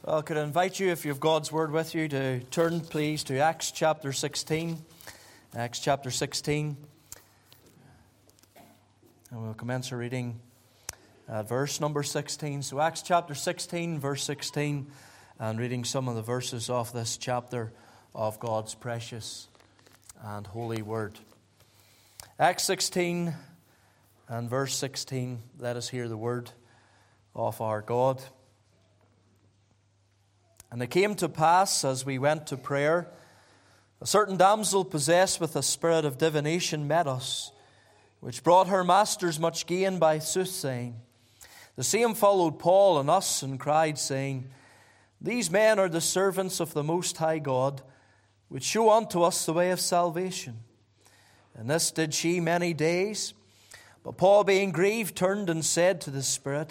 Well, could I invite you, if you have God's Word with you, to turn, please, to Acts chapter 16. Acts chapter 16. And we'll commence our reading at verse number 16. So Acts chapter 16, verse 16, and reading some of the verses of this chapter of God's precious and holy Word. Acts 16 and verse 16, let us hear the word of our God. And it came to pass, as we went to prayer, a certain damsel possessed with a spirit of divination met us, which brought her masters much gain by soothsaying. The same followed Paul and us, and cried, saying, These men are the servants of the Most High God, which show unto us the way of salvation. And this did she many days. But Paul, being grieved, turned and said to the spirit,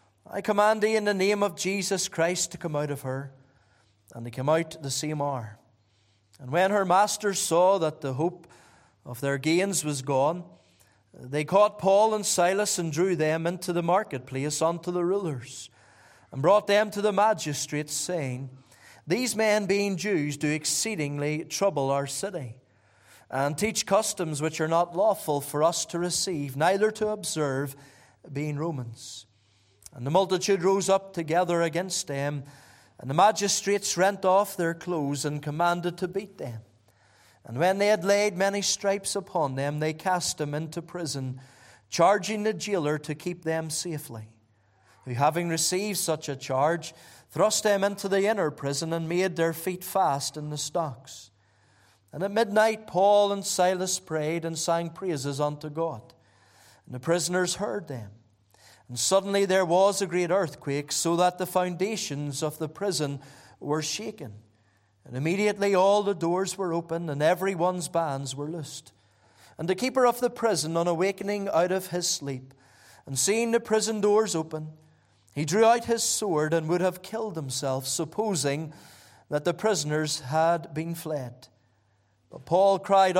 I command thee in the name of Jesus Christ to come out of her. And he came out the same hour. And when her masters saw that the hope of their gains was gone, they caught Paul and Silas and drew them into the marketplace unto the rulers, and brought them to the magistrates, saying, These men, being Jews, do exceedingly trouble our city, and teach customs which are not lawful for us to receive, neither to observe, being Romans. And the multitude rose up together against them, and the magistrates rent off their clothes and commanded to beat them. And when they had laid many stripes upon them, they cast them into prison, charging the jailer to keep them safely, who, having received such a charge, thrust them into the inner prison and made their feet fast in the stocks. And at midnight Paul and Silas prayed and sang praises unto God. And the prisoners heard them. And suddenly there was a great earthquake, so that the foundations of the prison were shaken. And immediately all the doors were opened, and every one's bands were loosed. And the keeper of the prison, on awakening out of his sleep, and seeing the prison doors open, he drew out his sword and would have killed himself, supposing that the prisoners had been fled. But Paul cried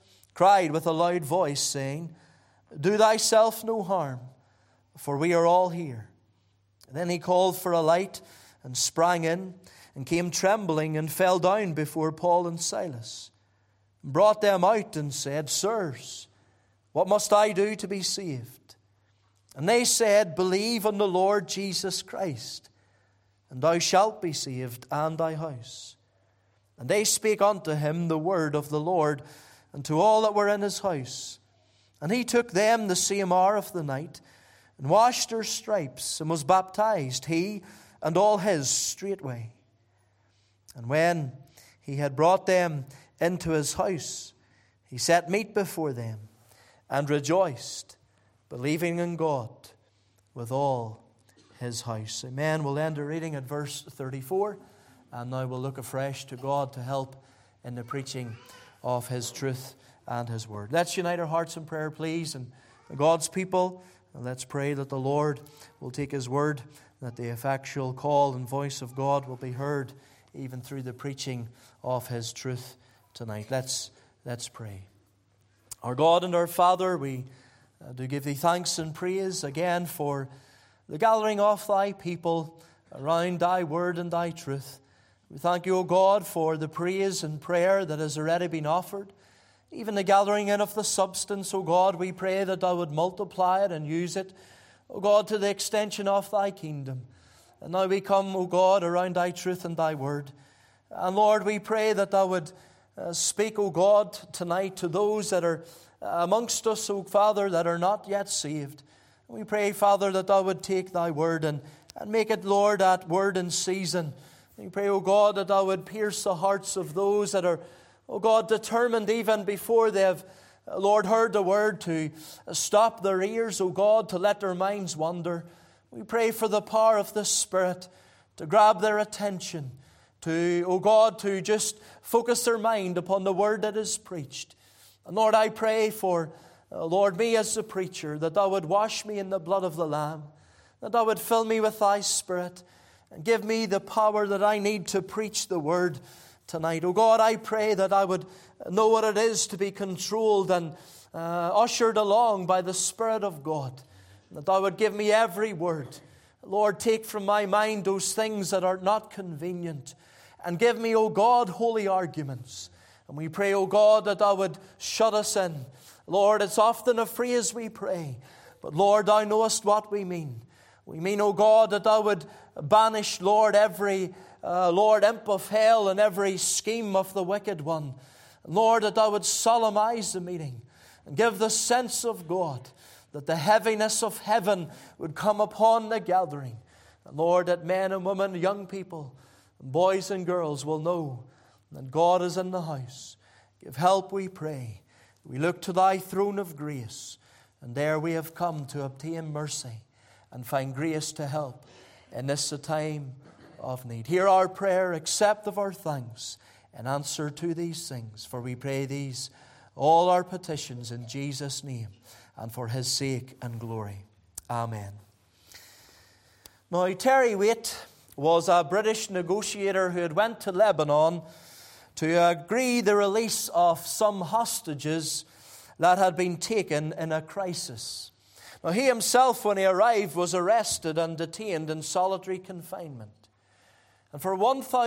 with a loud voice, saying, Do thyself no harm, for we are all here. And then he called for a light and sprang in, and came trembling and fell down before Paul and Silas, and brought them out and said, Sirs, what must I do to be saved? And they said, Believe on the Lord Jesus Christ, and thou shalt be saved, and thy house. And they spake unto him the word of the Lord, and to all that were in his house. And he took them the same hour of the night, and washed their stripes, and was baptized, he and all his straightway. And when he had brought them into his house, he set meat before them, and rejoiced, believing in God with all his house. Amen. We'll end the reading at verse 34, and now we'll look afresh to God to help in the preaching of his truth and his word. Let's unite our hearts in prayer, please, and God's people. And let's pray that the Lord will take his word, that the effectual call and voice of God will be heard even through the preaching of his truth tonight. Let's pray. Our God and our Father, we do give thee thanks and praise again for the gathering of thy people around thy word and thy truth. We thank you, O God, for the praise and prayer that has already been offered. Even the gathering in of the substance, O God, we pray that thou would multiply it and use it, O God, to the extension of thy kingdom. And now we come, O God, around thy truth and thy word. And Lord, we pray that thou would speak, O God, tonight to those that are amongst us, O Father, that are not yet saved. We pray, Father, that thou would take thy word and make it, Lord, that word in season. We pray, O God, that thou would pierce the hearts of those that are, O God, determined even before they have, Lord, heard the word to stop their ears, O God, to let their minds wander. We pray for the power of the Spirit to grab their attention, to, O God, to just focus their mind upon the word that is preached. And Lord, I pray for, Lord, me as the preacher, that thou would wash me in the blood of the Lamb, that thou would fill me with thy Spirit, and give me the power that I need to preach the word tonight. Oh God, I pray that I would know what it is to be controlled and ushered along by the Spirit of God. That thou would give me every word Lord, take from my mind those things that are not convenient, and give me, O God, holy arguments. And we pray, O God, that Thou would shut us in. Lord, it's often a phrase we pray, but Lord, Thou knowest what we mean. We mean, O God, that Thou would banish, Lord, every, imp of hell and every scheme of the wicked one. Lord, that Thou would solemnize the meeting and give the sense of God, that the heaviness of heaven would come upon the gathering. And Lord, that men and women, young people, boys and girls will know that God is in the house. Give help, we pray. We look to Thy throne of grace, and there we have come to obtain mercy and find grace to help in this time of need. Hear our prayer, accept of our thanks, and answer to these things. For we pray these, all our petitions in Jesus' name, and for His sake and glory. Amen. Now, Terry Waite was a British negotiator who had went to Lebanon to agree the release of some hostages that had been taken in a crisis. Now, he himself, when he arrived, was arrested and detained in solitary confinement. And for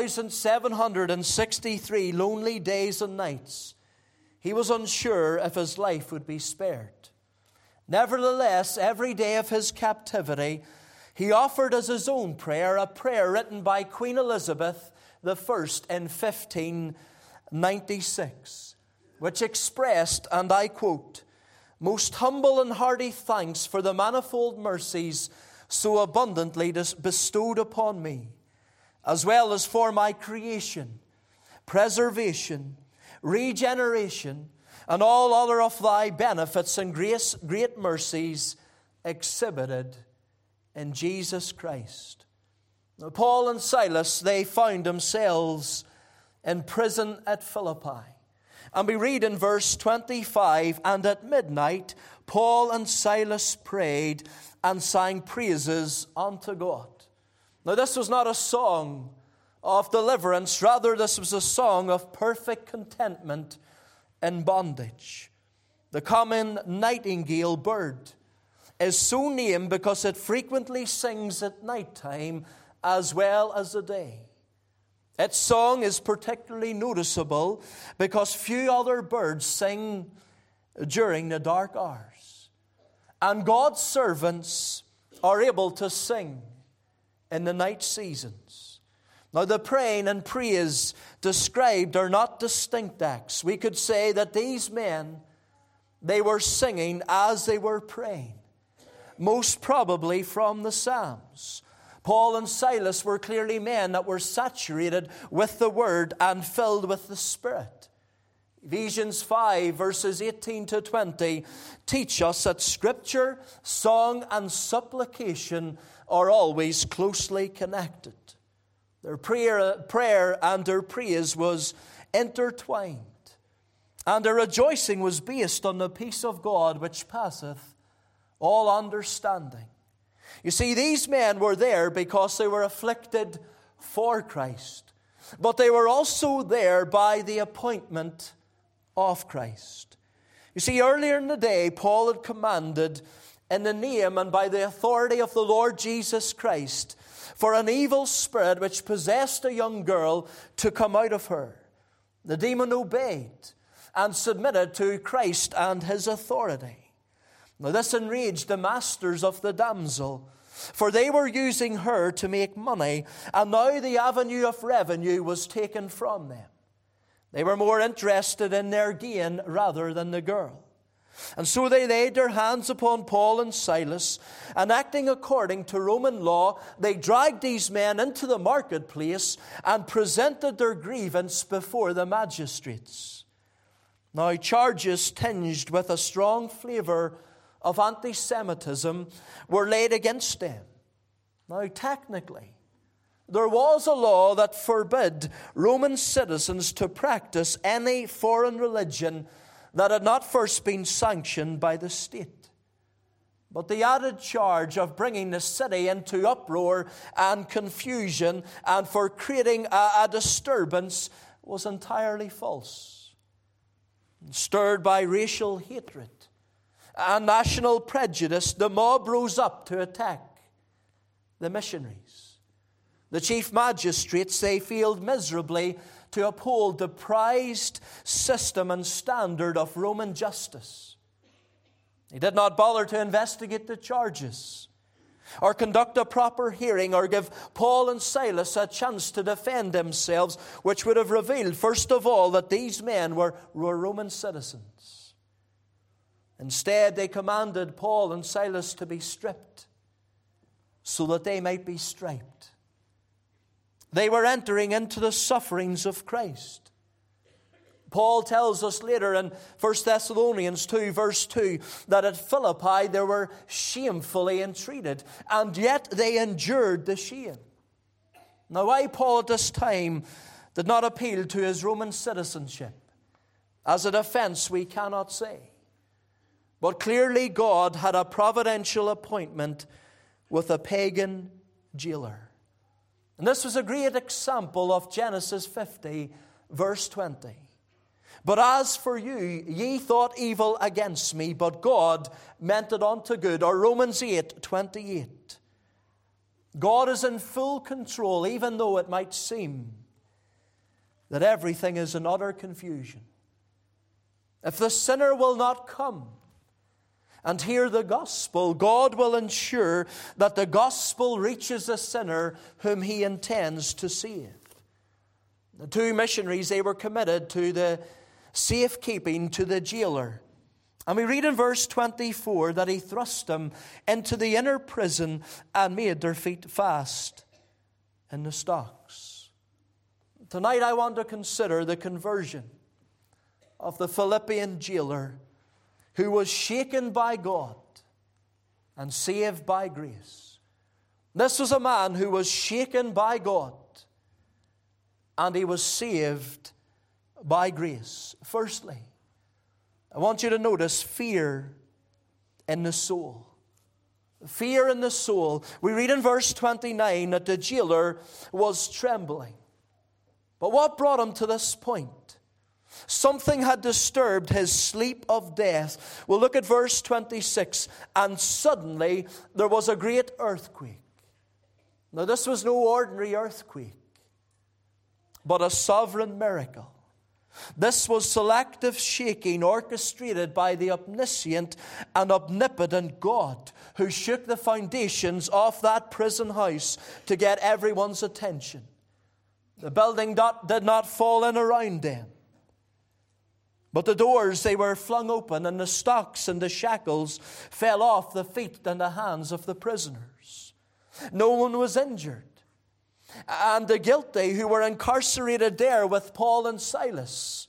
1,763 lonely days and nights, he was unsure if his life would be spared. Nevertheless, every day of his captivity, he offered as his own prayer a prayer written by Queen Elizabeth I in 1596, which expressed, and I quote, "Most humble and hearty thanks for the manifold mercies so abundantly bestowed upon me, as well as for my creation, preservation, regeneration, and all other of Thy benefits and great mercies exhibited in Jesus Christ." Now, Paul and Silas, they found themselves in prison at Philippi. And we read in verse 25, "And at midnight Paul and Silas prayed and sang praises unto God." Now, this was not a song of deliverance. Rather, this was a song of perfect contentment in bondage. The common nightingale bird is so named because it frequently sings at nighttime as well as the day. Its song is particularly noticeable because few other birds sing during the dark hours. And God's servants are able to sing in the night seasons. Now, the praying and praise described are not distinct acts. We could say that these men, they were singing as they were praying, most probably from the Psalms. Paul and Silas were clearly men that were saturated with the Word and filled with the Spirit. Ephesians 5, verses 18 to 20, teach us that Scripture, song, and supplication are always closely connected. Their prayer and their praise was intertwined, and their rejoicing was based on the peace of God which passeth all understanding. You see, these men were there because they were afflicted for Christ, but they were also there by the appointment of Christ. You see, earlier in the day, Paul had commanded in the name and by the authority of the Lord Jesus Christ for an evil spirit which possessed a young girl to come out of her. The demon obeyed and submitted to Christ and His authority. Now, this enraged the masters of the damsel, for they were using her to make money, and now the avenue of revenue was taken from them. They were more interested in their gain rather than the girl. And so they laid their hands upon Paul and Silas, and acting according to Roman law, they dragged these men into the marketplace and presented their grievance before the magistrates. Now, charges tinged with a strong flavor of anti-Semitism were laid against them. Now, technically, there was a law that forbid Roman citizens to practice any foreign religion that had not first been sanctioned by the state. But the added charge of bringing the city into uproar and confusion and for creating a disturbance was entirely false. Stirred by racial hatred and national prejudice, the mob rose up to attack the missionaries. The chief magistrates, they failed miserably to uphold the prized system and standard of Roman justice. They did not bother to investigate the charges, or conduct a proper hearing, or give Paul and Silas a chance to defend themselves, which would have revealed, first of all, that these men were Roman citizens. Instead, they commanded Paul and Silas to be stripped, so that they might be striped. They were entering into the sufferings of Christ. Paul tells us later in 1 Thessalonians 2, verse 2, that at Philippi they were shamefully entreated, and yet they endured the shame. Now, why Paul at this time did not appeal to his Roman citizenship as a defense, we cannot say. But clearly God had a providential appointment with a pagan jailer. And this was a great example of Genesis 50, verse 20. But as for you, ye thought evil against me, but God meant it unto good. Or Romans 8, 28. God is in full control, even though it might seem that everything is in utter confusion. If the sinner will not come and hear the gospel, God will ensure that the gospel reaches the sinner whom He intends to save. The two missionaries, they were committed to the safekeeping to the jailer. And we read in verse 24 that he thrust them into the inner prison and made their feet fast in the stocks. Tonight I want to consider the conversion of the Philippian jailer, who was shaken by God and saved by grace. This was a man who was shaken by God and he was saved by grace. Firstly, I want you to notice fear in the soul. Fear in the soul. We read in verse 29 that the jailer was trembling. But what brought him to this point? Something had disturbed his sleep of death. We'll look at verse 26. And suddenly there was a great earthquake. Now this was no ordinary earthquake, but a sovereign miracle. This was selective shaking orchestrated by the omniscient and omnipotent God, who shook the foundations of that prison house to get everyone's attention. The building did not fall in around them, but the doors, they were flung open, and the stocks and the shackles fell off the feet and the hands of the prisoners. No one was injured. And the guilty who were incarcerated there with Paul and Silas,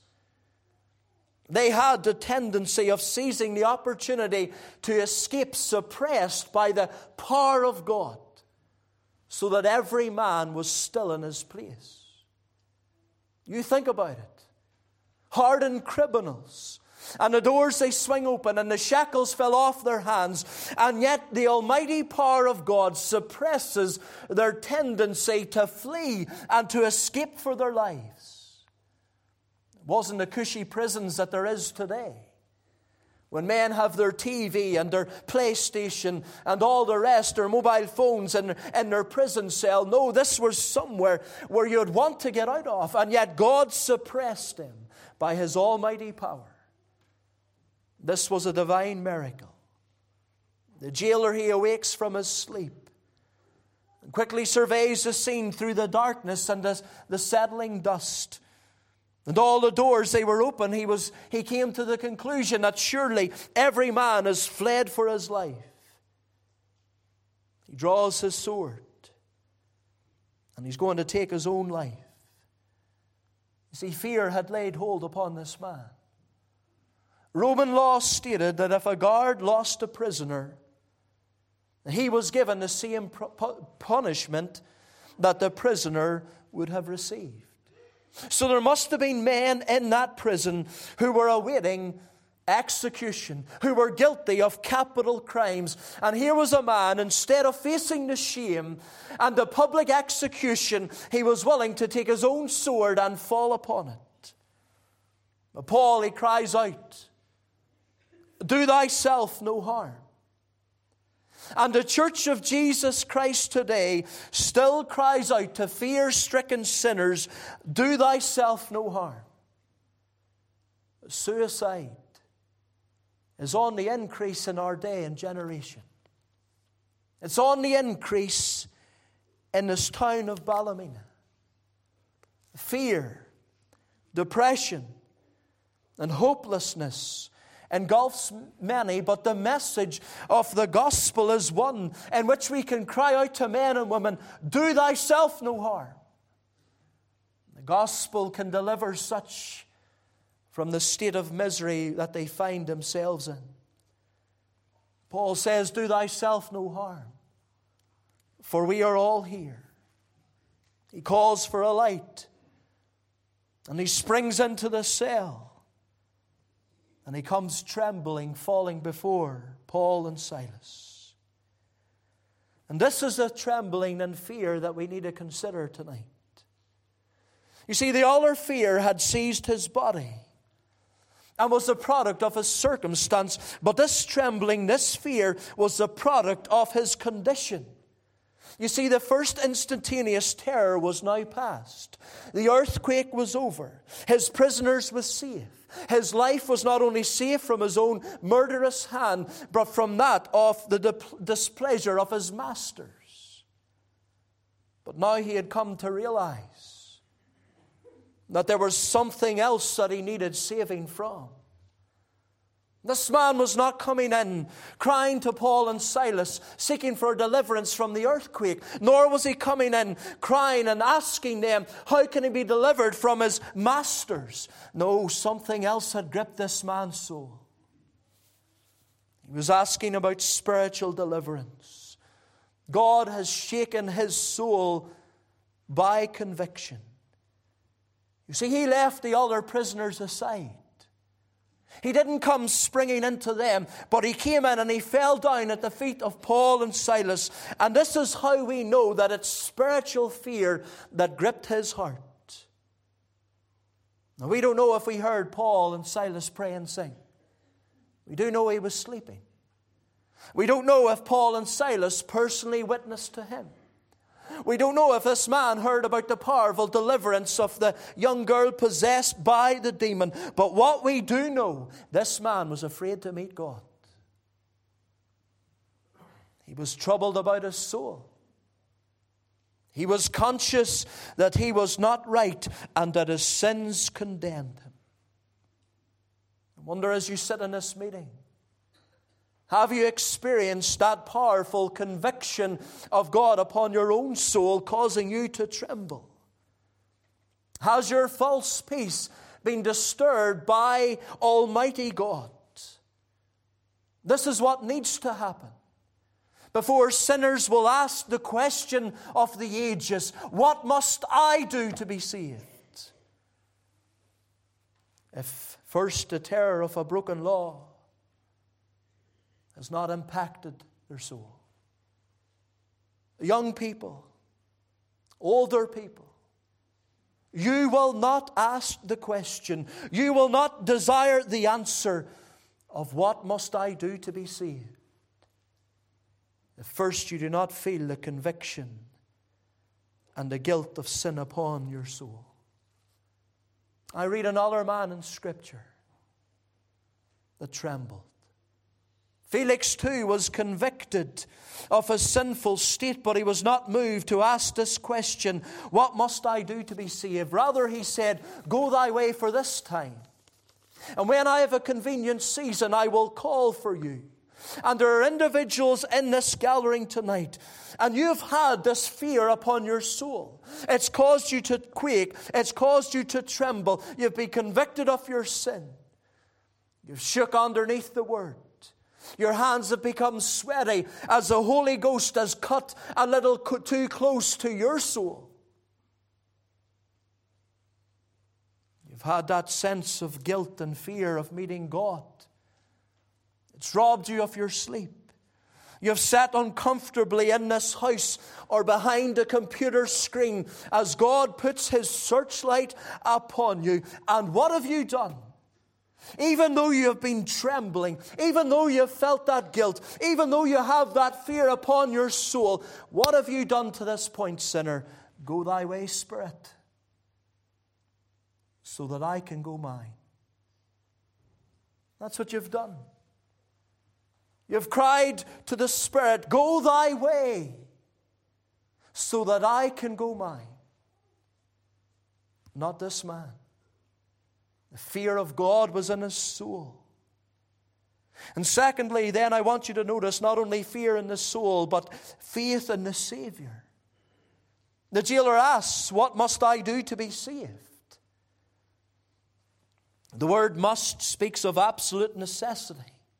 they had the tendency of seizing the opportunity to escape, suppressed by the power of God, so that every man was still in his place. You think about it. Hardened criminals, and the doors, they swing open, and the shackles fell off their hands, and yet the almighty power of God suppresses their tendency to flee and to escape for their lives. It wasn't the cushy prisons that there is today, when men have their TV and their PlayStation and all the rest, their mobile phones in their prison cell. No, this was somewhere where you'd want to get out of, and yet God suppressed him by His almighty power. This was a divine miracle. The jailer, he awakes from his sleep and quickly surveys the scene through the darkness and the settling dust. And all the doors, they were open. He came to the conclusion that surely every man has fled for his life. He draws his sword and he's going to take his own life. You see, fear had laid hold upon this man. Roman law stated that if a guard lost a prisoner, he was given the same punishment that the prisoner would have received. So there must have been men in that prison who were awaiting execution, who were guilty of capital crimes. And here was a man, instead of facing the shame and the public execution, he was willing to take his own sword and fall upon it. But Paul, he cries out, "Do thyself no harm." And the Church of Jesus Christ today still cries out to fear-stricken sinners, do thyself no harm. Suicide is on the increase in our day and generation. It's on the increase in this town of Ballymena. Fear, depression, and hopelessness engulfs many, but the message of the gospel is one in which we can cry out to men and women, do thyself no harm. The gospel can deliver such from the state of misery that they find themselves in. Paul says, do thyself no harm, for we are all here. He calls for a light, and he springs into the cell. And he comes trembling, falling before Paul and Silas. And this is the trembling and fear that we need to consider tonight. You see, the other fear had seized his body and was the product of his circumstance. But this trembling, this fear, was the product of his condition. You see, the first instantaneous terror was now past. The earthquake was over. His prisoners were safe. His life was not only safe from his own murderous hand, but from that of the displeasure of his masters. But now he had come to realize that there was something else that he needed saving from. This man was not coming in crying to Paul and Silas, seeking for deliverance from the earthquake. Nor was he coming in crying and asking them, how can he be delivered from his masters? No, something else had gripped this man's soul. He was asking about spiritual deliverance. God has shaken his soul by conviction. You see, he left the other prisoners aside. He didn't come springing into them, but he came in and he fell down at the feet of Paul and Silas. And this is how we know that it's spiritual fear that gripped his heart. Now, we don't know if we heard Paul and Silas pray and sing. We do know he was sleeping. We don't know if Paul and Silas personally witnessed to him. We don't know if this man heard about the powerful deliverance of the young girl possessed by the demon. But what we do know, this man was afraid to meet God. He was troubled about his soul. He was conscious that he was not right and that his sins condemned him. I wonder, as you sit in this meeting, have you experienced that powerful conviction of God upon your own soul, causing you to tremble? Has your false peace been disturbed by Almighty God? This is what needs to happen before sinners will ask the question of the ages, what must I do to be saved? If first the terror of a broken law has not impacted their soul. Young people, older people, you will not ask the question, you will not desire the answer of what must I do to be saved, if first you do not feel the conviction and the guilt of sin upon your soul. I read another man in Scripture that trembled. Felix too was convicted of a sinful state, but he was not moved to ask this question, what must I do to be saved? Rather, he said, go thy way for this time. And when I have a convenient season, I will call for you. And there are individuals in this gathering tonight, and you've had this fear upon your soul. It's caused you to quake. It's caused you to tremble. You've been convicted of your sin. You've shook underneath the word. Your hands have become sweaty as the Holy Ghost has cut a little too close to your soul. You've had that sense of guilt and fear of meeting God. It's robbed you of your sleep. You've sat uncomfortably in this house or behind a computer screen as God puts His searchlight upon you. And what have you done? Even though you have been trembling, even though you have felt that guilt, even though you have that fear upon your soul, what have you done to this point, sinner? Go thy way, Spirit, so that I can go mine. That's what you've done. You've cried to the Spirit, go thy way, so that I can go mine. Not this man. The fear of God was in his soul. And secondly, then I want you to notice not only fear in the soul, but faith in the Savior. The jailer asks, what must I do to be saved? The word must speaks of absolute necessity.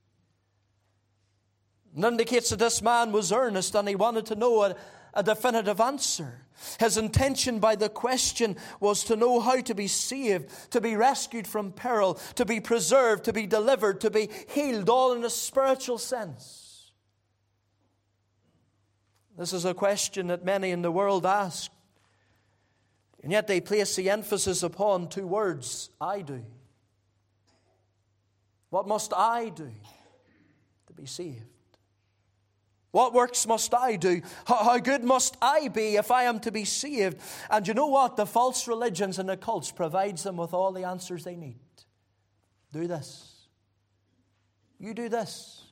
It indicates that this man was earnest and he wanted to know a definitive answer. His intention by the question was to know how to be saved, to be rescued from peril, to be preserved, to be delivered, to be healed, all in a spiritual sense. This is a question that many in the world ask, and yet they place the emphasis upon two words, I do. What must I do to be saved? What works must I do? How good must I be if I am to be saved? And you know what? The false religions and the cults provides them with all the answers they need. Do this. You do this.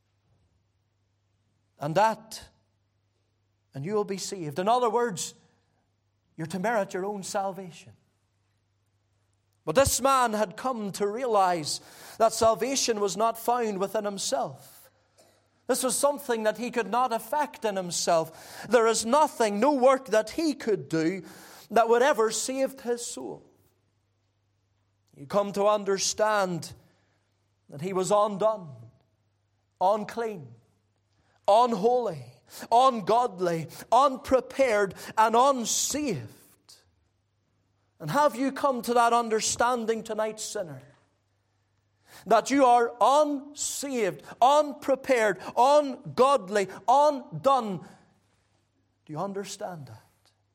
And that. And you will be saved. In other words, you're to merit your own salvation. But this man had come to realize that salvation was not found within himself. This was something that he could not effect in himself. There is nothing, no work that he could do that would ever save his soul. You come to understand that he was undone, unclean, unholy, ungodly, unprepared, and unsaved. And have you come to that understanding tonight, sinner? That you are unsaved, unprepared, ungodly, undone. Do you understand that?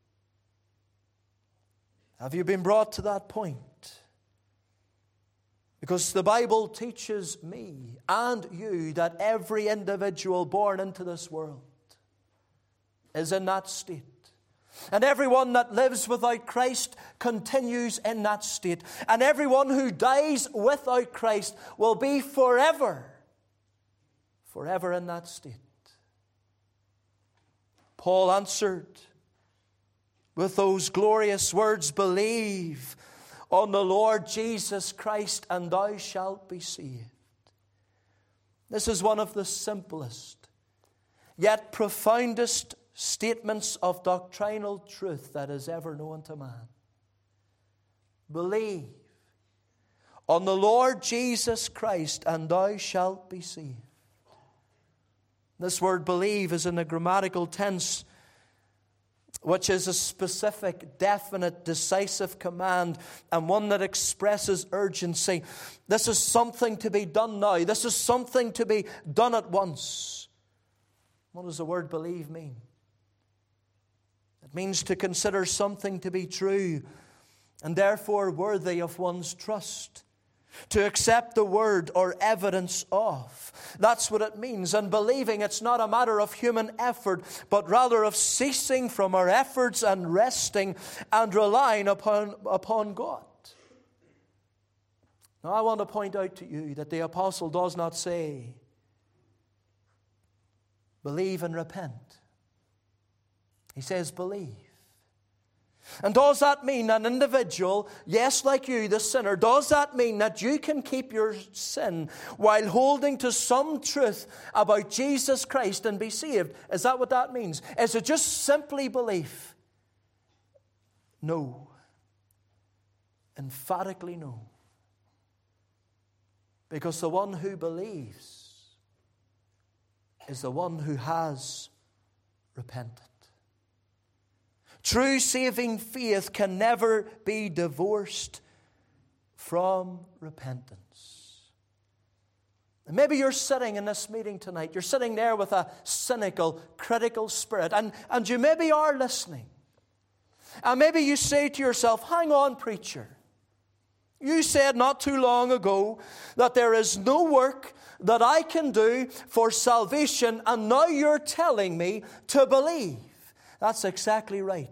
Have you been brought to that point? Because the Bible teaches me and you that every individual born into this world is in that state. And everyone that lives without Christ continues in that state. And everyone who dies without Christ will be forever in that state. Paul answered with those glorious words, believe on the Lord Jesus Christ and thou shalt be saved. This is one of the simplest, yet profoundest statements of doctrinal truth that is ever known to man. Believe on the Lord Jesus Christ and thou shalt be saved. This word believe is in the grammatical tense, which is a specific, definite, decisive command and one that expresses urgency. This is something to be done now. This is something to be done at once. What does the word believe mean? It means to consider something to be true and therefore worthy of one's trust. To accept the word or evidence of. That's what it means. And believing, it's not a matter of human effort, but rather of ceasing from our efforts and resting and relying upon God. Now I want to point out to you that the apostle does not say, believe and repent. He says, believe. And does that mean an individual, yes, like you, the sinner, does that mean that you can keep your sin while holding to some truth about Jesus Christ and be saved? Is that what that means? Is it just simply belief? No. Emphatically no. Because the one who believes is the one who has repented. True saving faith can never be divorced from repentance. And maybe you're sitting in this meeting tonight. You're sitting there with a cynical, critical spirit. And you maybe are listening. And maybe you say to yourself, hang on, preacher. You said not too long ago that there is no work that I can do for salvation, and now you're telling me to believe. That's exactly right.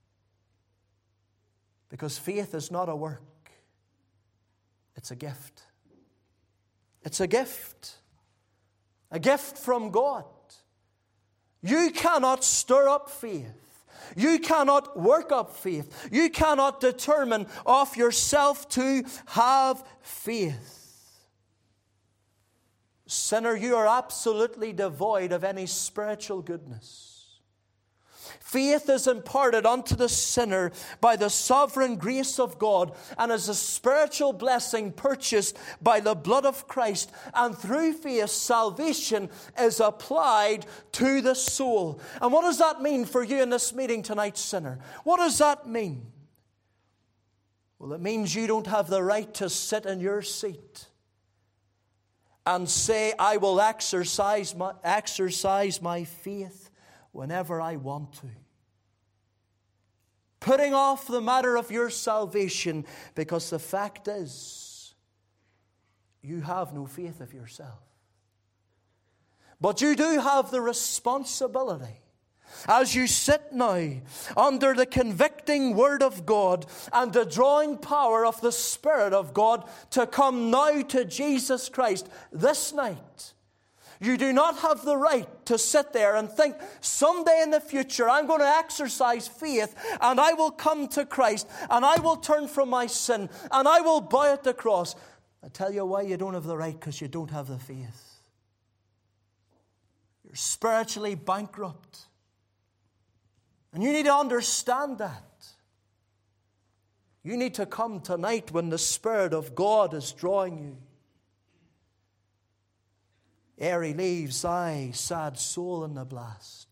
Because faith is not a work. It's a gift. It's a gift. A gift from God. You cannot stir up faith. You cannot work up faith. You cannot determine of yourself to have faith. Sinner, you are absolutely devoid of any spiritual goodness. Faith is imparted unto the sinner by the sovereign grace of God and is a spiritual blessing purchased by the blood of Christ. And through faith, salvation is applied to the soul. And what does that mean for you in this meeting tonight, sinner? What does that mean? Well, it means you don't have the right to sit in your seat and say, I will exercise my faith whenever I want to. Putting off the matter of your salvation, because the fact is, you have no faith of yourself. But you do have the responsibility, as you sit now under the convicting Word of God and the drawing power of the Spirit of God, to come now to Jesus Christ this night. You do not have the right to sit there and think, someday in the future I'm going to exercise faith and I will come to Christ and I will turn from my sin and I will bow at the cross. I tell you why you don't have the right: because you don't have the faith. You're spiritually bankrupt. And you need to understand that. You need to come tonight when the Spirit of God is drawing you. Ere he leaves, I, sad soul in the blast.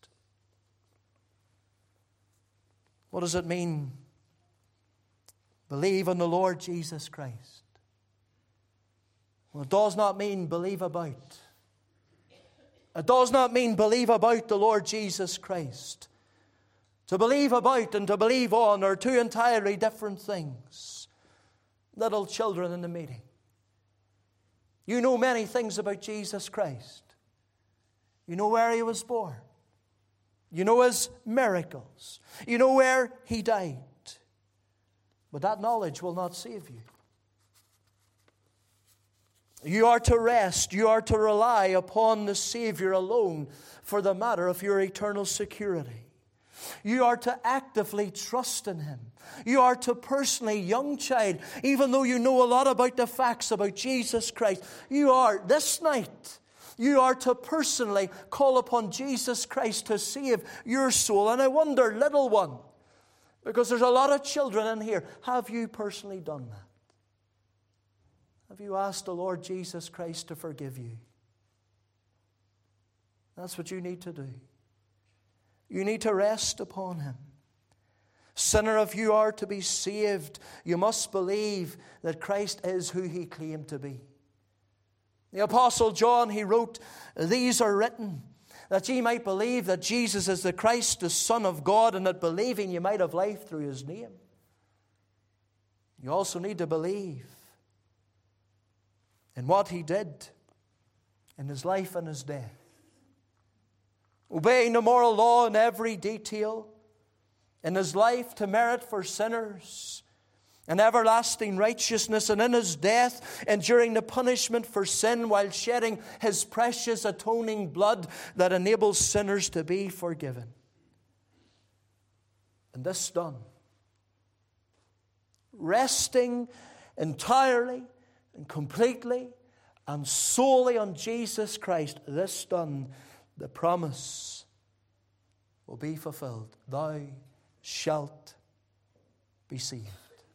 What does it mean? Believe in the Lord Jesus Christ. Well, it does not mean believe about. It does not mean believe about the Lord Jesus Christ. To believe about and to believe on are two entirely different things. Little children in the meeting, you know many things about Jesus Christ. You know where He was born. You know His miracles. You know where He died. But that knowledge will not save you. You are to rest. You are to rely upon the Savior alone for the matter of your eternal security. You are to actively trust in Him. You are to personally, young child, even though you know a lot about the facts about Jesus Christ, you are, this night, you are to personally call upon Jesus Christ to save your soul. And I wonder, little one, because there's a lot of children in here, have you personally done that? Have you asked the Lord Jesus Christ to forgive you? That's what you need to do. You need to rest upon Him. Sinner, if you are to be saved, you must believe that Christ is who He claimed to be. The Apostle John, he wrote, "These are written, that ye might believe that Jesus is the Christ, the Son of God, and that believing ye might have life through His name." You also need to believe in what He did in His life and His death. Obeying the moral law in every detail, in His life to merit for sinners and everlasting righteousness, and in His death enduring the punishment for sin while shedding His precious atoning blood that enables sinners to be forgiven. And this done, resting entirely and completely and solely on Jesus Christ, this done, the promise will be fulfilled. Thou shalt be saved.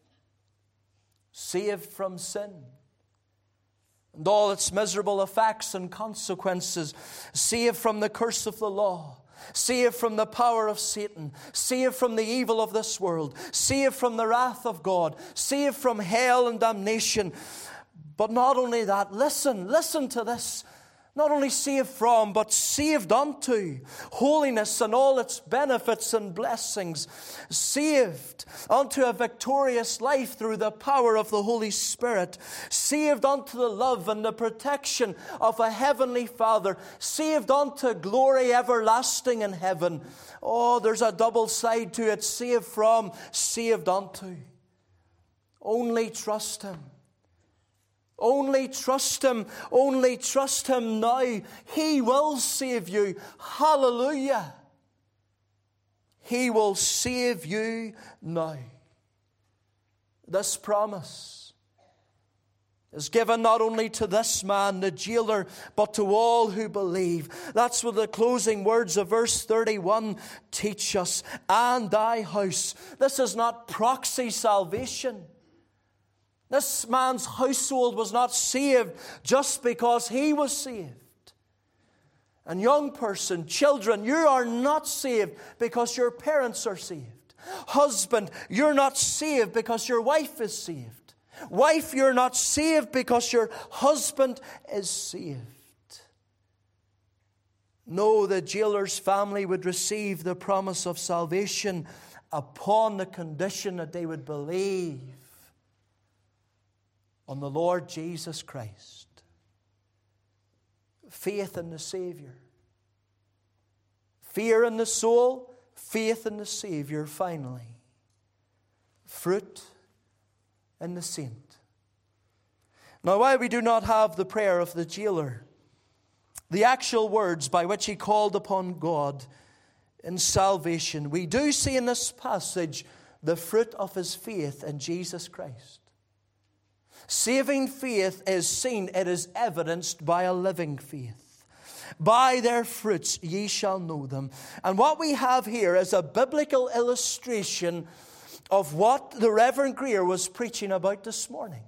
Saved from sin and all its miserable effects and consequences. Saved from the curse of the law. Saved from the power of Satan. Saved from the evil of this world. Saved from the wrath of God. Saved from hell and damnation. But not only that, listen to this. Not only saved from, but saved unto holiness and all its benefits and blessings. Saved unto a victorious life through the power of the Holy Spirit. Saved unto the love and the protection of a heavenly Father. Saved unto glory everlasting in heaven. Oh, there's a double side to it. Saved from, saved unto. Only trust Him. Only trust Him. Only trust Him now. He will save you. Hallelujah. He will save you now. This promise is given not only to this man, the jailer, but to all who believe. That's what the closing words of verse 31 teach us. And thy house. This is not proxy salvation. This man's household was not saved just because he was saved. And young person, children, you are not saved because your parents are saved. Husband, you're not saved because your wife is saved. Wife, you're not saved because your husband is saved. No, the jailer's family would receive the promise of salvation upon the condition that they would believe on the Lord Jesus Christ. Faith in the Savior. Fear in the soul, faith in the Savior finally. Fruit in the saint. Now, while we do not have the prayer of the jailer, the actual words by which he called upon God in salvation, we do see in this passage the fruit of his faith in Jesus Christ. Saving faith is seen, it is evidenced by a living faith. By their fruits ye shall know them. And what we have here is a biblical illustration of what the Reverend Greer was preaching about this morning.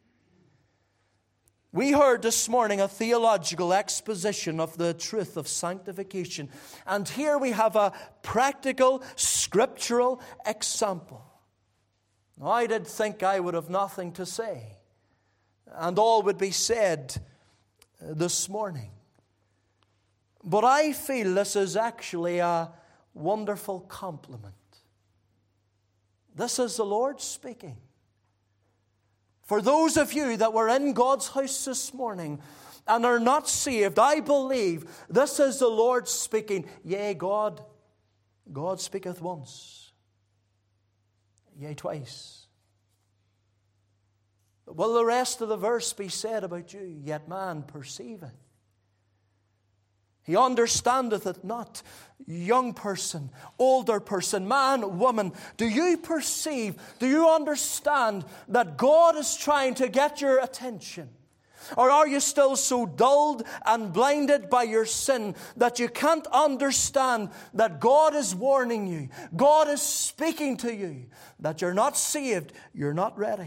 We heard this morning a theological exposition of the truth of sanctification. And here we have a practical, scriptural example. Now, I did think I would have nothing to say, and all would be said this morning. But I feel this is actually a wonderful compliment. This is the Lord speaking. For those of you that were in God's house this morning and are not saved, I believe this is the Lord speaking. Yea, God speaketh once. Yea, twice. Will the rest of the verse be said about you? Yet man perceiveth. He understandeth it not. Young person, older person, man, woman, do you perceive, do you understand that God is trying to get your attention? Or are you still so dulled and blinded by your sin that you can't understand that God is warning you, God is speaking to you, that you're not saved, you're not ready?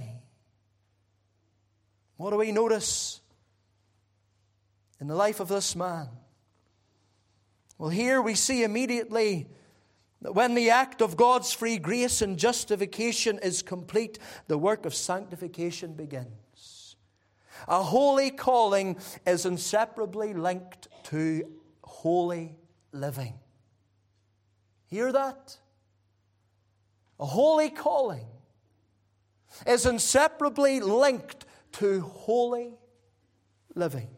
What do we notice in the life of this man? Well, here we see immediately that when the act of God's free grace and justification is complete, the work of sanctification begins. A holy calling is inseparably linked to holy living. Hear that? A holy calling is inseparably linked to holy living.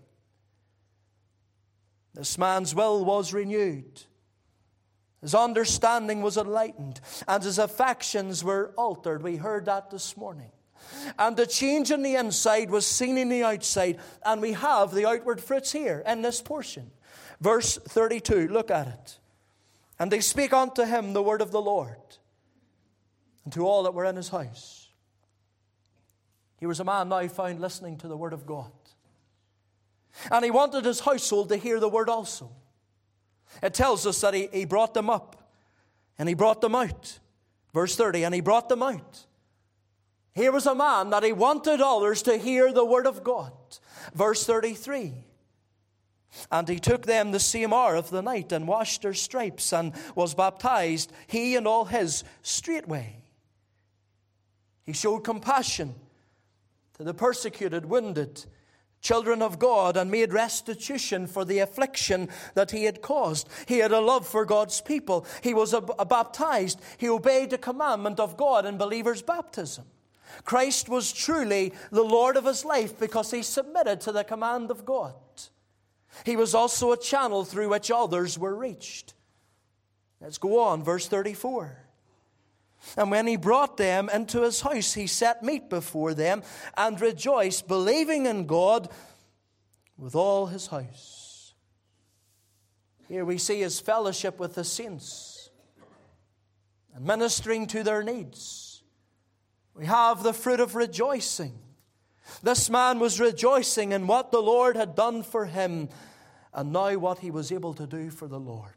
This man's will was renewed. His understanding was enlightened. And his affections were altered. We heard that this morning. And the change in the inside was seen in the outside. And we have the outward fruits here in this portion. Verse 32, look at it. And they spake unto him the word of the Lord, and to all that were in his house. He was a man now found listening to the word of God. And he wanted his household to hear the word also. It tells us that he brought them up and he brought them out. Verse 30, and he brought them out. Here was a man that he wanted others to hear the word of God. Verse 33, and he took them the same hour of the night and washed their stripes and was baptized, he and all his, straightway. He showed compassion to the persecuted, wounded, children of God, and made restitution for the affliction that he had caused. He had a love for God's people. He was baptized. He obeyed the commandment of God in believers' baptism. Christ was truly the Lord of his life because he submitted to the command of God. He was also a channel through which others were reached. Let's go on, verse 34. And when he brought them into his house, he set meat before them and rejoiced, believing in God with all his house. Here we see his fellowship with the saints and ministering to their needs. We have the fruit of rejoicing. This man was rejoicing in what the Lord had done for him and now what he was able to do for the Lord.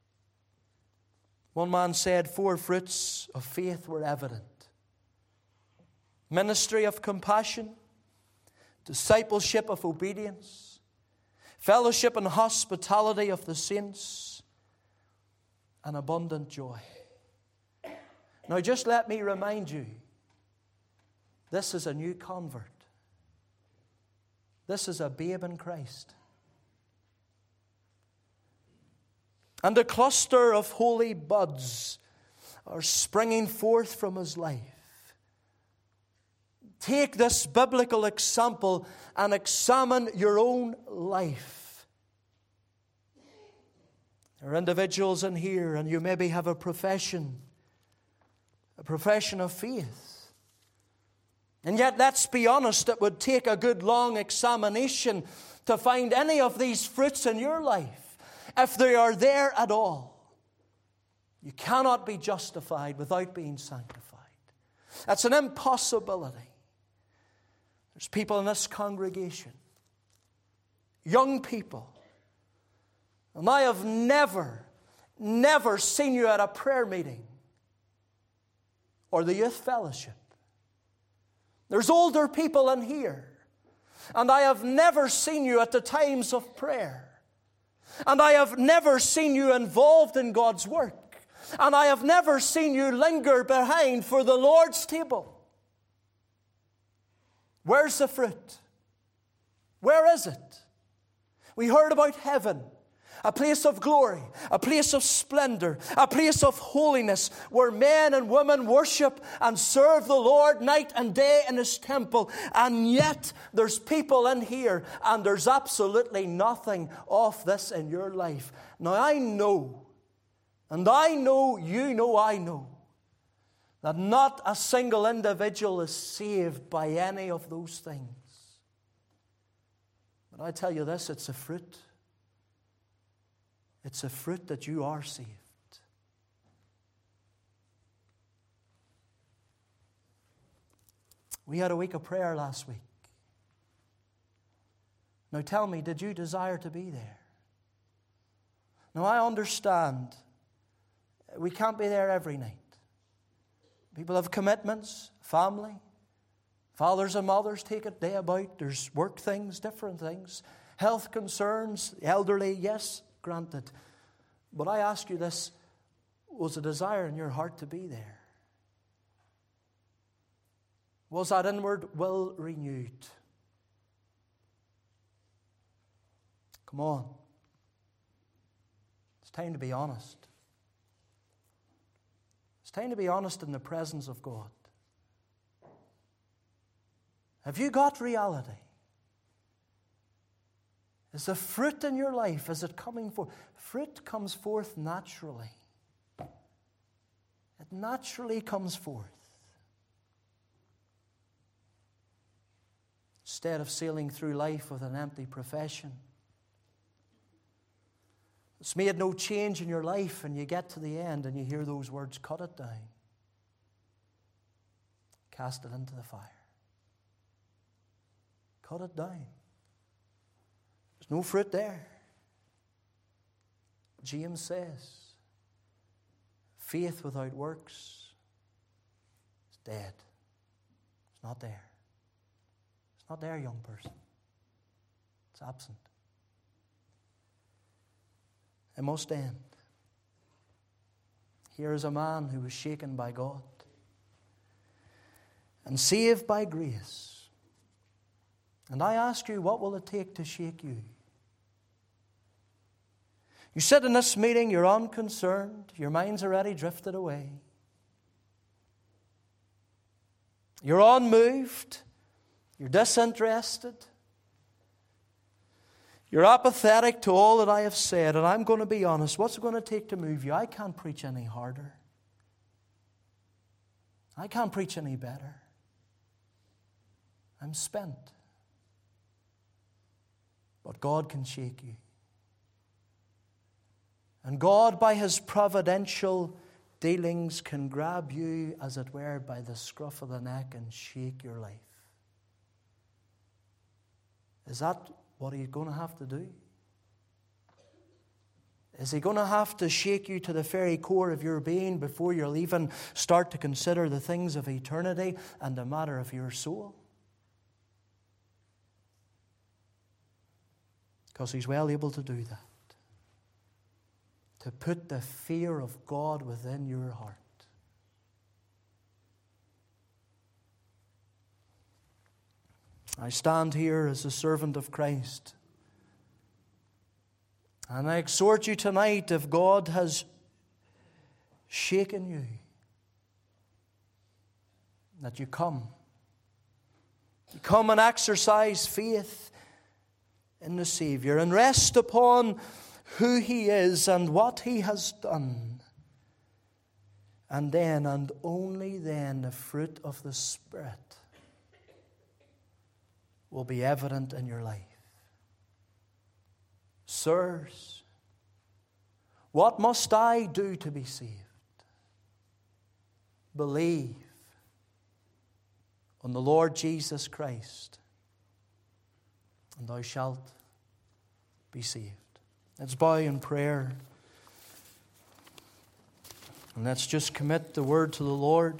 One man said 4 fruits of faith were evident: ministry of compassion, discipleship of obedience, fellowship and hospitality of the saints, and abundant joy. Now just let me remind you, this is a new convert. This is a babe in Christ. And a cluster of holy buds are springing forth from his life. Take this biblical example and examine your own life. There are individuals in here, and you maybe have a profession of faith. And yet, let's be honest, it would take a good long examination to find any of these fruits in your life. If they are there at all, you cannot be justified without being sanctified. That's an impossibility. There's people in this congregation, young people, and I have never seen you at a prayer meeting or the youth fellowship. There's older people in here, and I have never seen you at the times of prayer. And I have never seen you involved in God's work. And I have never seen you linger behind for the Lord's table. Where's the fruit? Where is it? We heard about heaven, a place of glory, a place of splendor, a place of holiness where men and women worship and serve the Lord night and day in his temple. And yet there's people in here and there's absolutely nothing of this in your life. Now I know, and I know, you know, I know, that not a single individual is saved by any of those things. But I tell you this, it's a fruit. It's a fruit that you are saved. We had a week of prayer last week. Now tell me, did you desire to be there? Now I understand we can't be there every night. People have commitments, family. Fathers and mothers take a day about. There's work things, different things. Health concerns, elderly, yes, granted. But I ask you this, was a desire in your heart to be there? Was that inward will renewed? Come on. It's time to be honest. It's time to be honest in the presence of God. Have you got reality? Is the fruit in your life, is it coming forth? Fruit comes forth naturally. It naturally comes forth. Instead of sailing through life with an empty profession, it's made no change in your life, and you get to the end and you hear those words, cut it down. Cast it into the fire. Cut it down. There's no fruit there. James says, faith without works is dead. It's not there. It's not there, young person. It's absent. It must end. Here is a man who was shaken by God and saved by grace. And I ask you, what will it take to shake you? You sit in this meeting, you're unconcerned, your mind's already drifted away. You're unmoved, you're disinterested, you're apathetic to all that I have said, and I'm going to be honest, what's it going to take to move you? I can't preach any harder. I can't preach any better. I'm spent. But God can shake you. And God, by His providential dealings, can grab you, as it were, by the scruff of the neck and shake your life. Is that what He's going to have to do? Is He going to have to shake you to the very core of your being before you'll even start to consider the things of eternity and the matter of your soul? Because He's well able to do that. To put the fear of God within your heart. I stand here as a servant of Christ. And I exhort you tonight, if God has shaken you, that you come. You come and exercise faith in the Savior and rest upon who He is and what He has done. And then, and only then, the fruit of the Spirit will be evident in your life. Sirs, what must I do to be saved? Believe on the Lord Jesus Christ, and thou shalt be saved. Let's bow in prayer. And let's just commit the word to the Lord.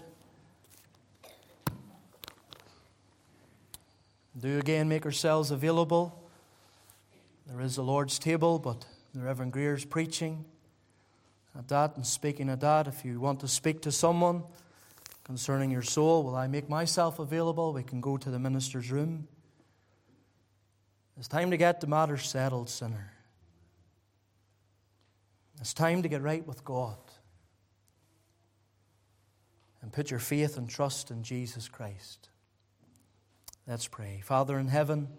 Do again make ourselves available. There is the Lord's table, but the Reverend Greer's preaching at that and speaking at that. If you want to speak to someone concerning your soul, will I make myself available? We can go to the minister's room. It's time to get the matter settled, sinner. It's time to get right with God and put your faith and trust in Jesus Christ. Let's pray. Father in heaven,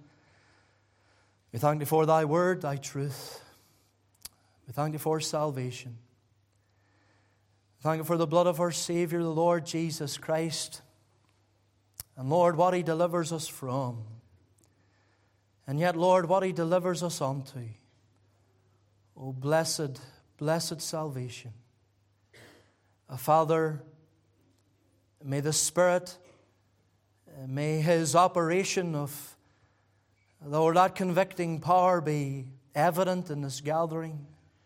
we thank Thee for Thy word, Thy truth. We thank Thee for salvation. We thank Thee for the blood of our Savior, the Lord Jesus Christ. And Lord, what He delivers us from. And yet, Lord, what He delivers us unto. Oh, blessed, blessed salvation. Father, may the Spirit, may His operation of, Lord, that convicting power be evident in this gathering.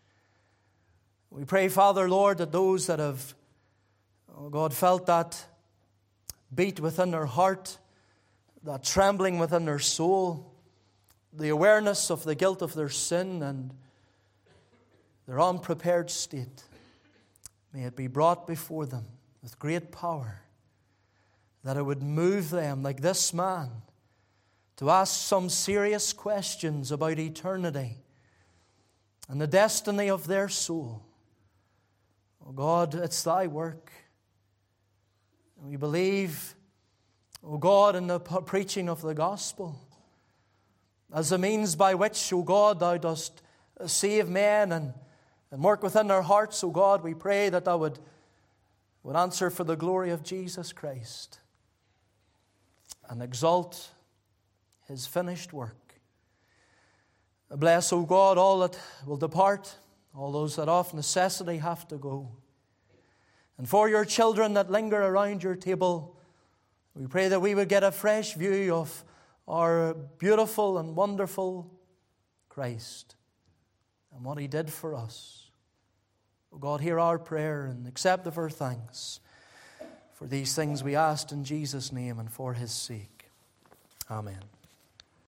We pray, Father, Lord, that those that have, oh God, felt that beat within their heart, that trembling within their soul, the awareness of the guilt of their sin and their unprepared state, may it be brought before them with great power, that it would move them like this man to ask some serious questions about eternity and the destiny of their soul. Oh God, it's Thy work. And we believe, oh God, in the preaching of the gospel as a means by which, oh God, Thou dost save men and work within their hearts. Oh God, we pray that Thou would answer for the glory of Jesus Christ and exalt His finished work. Bless, O God, all that will depart, all those that of necessity have to go. And for your children that linger around your table, we pray that we would get a fresh view of our beautiful and wonderful Christ and what He did for us. O God, hear our prayer and accept of our thanks. For these things we asked in Jesus' name and for His sake. Amen.